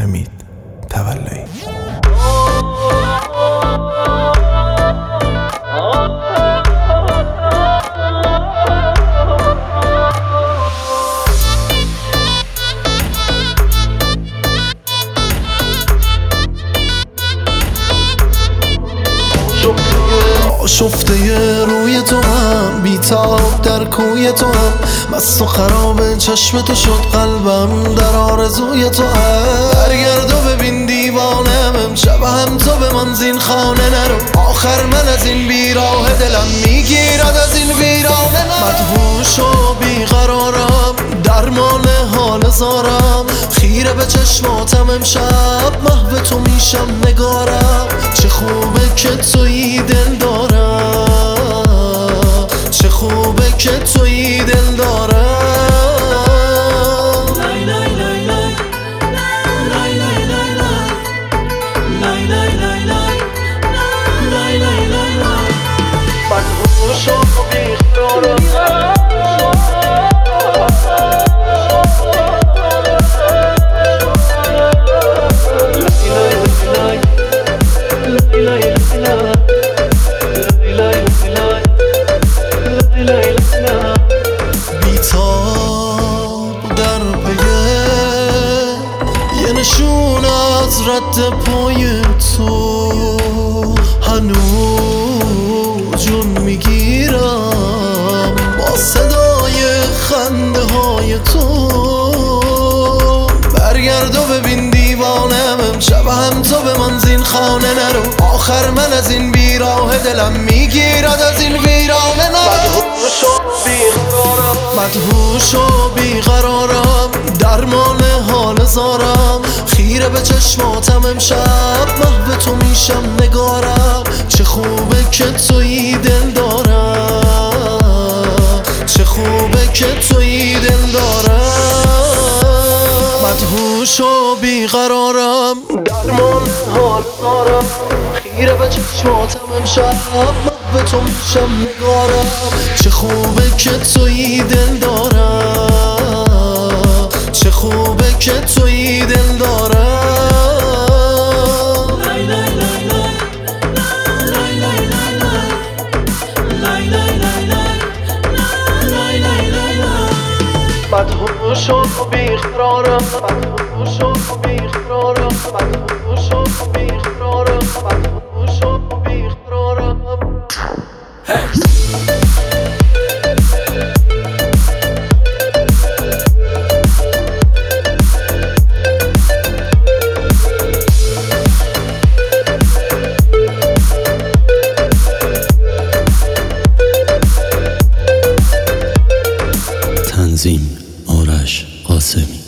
حمید تولایی. شفته روی تو هم بیتاب در کوی تو هم مست و خراب چشم تو شد قلبم در آرزوی تو هم. برگرد و ببین دیوانم امشب هم تو بمان زین خانه نرو. آخر من از این بیراه دلم میگیرد از این ویرانه نرو. مدهوش و بیقرارم درمان حال زارم خیره به چشماتم امشب محو تو میشم نگارم. چه خوبه که تویی دل دارم چه خوبه که تویی دل دارم. مدهوش و بیقرارم بیتاب در پیه یه نشون از رد پای تو هنوز جون میگیرم با صدای خنده های تو. برگرد و ببین دیوانم امشب هم تو بمان زین خانه نرو. آخر من از این بیراه دلم میگیرد از این ویرانه نرو. مدهوش و بیقرارم درمان حال زارم خیره به چشماتم امشب محو تو میشم نگارم. چه خوبه که تویی دل دارم چه خوبه که تویی دل دارم. مدهوش و بیقرارم درمان حال زارم خیره به چشماتم امشب محو تو میشم نگارم. چه خوبه که تویی دل دارم چه خوبه که تویی دل دارم. مدهوش و بیقرارم مدهوش و بیقرارم مدهوش و بیقرارم مدهوش و بیقرارم. تنظیم آرش قاسمی.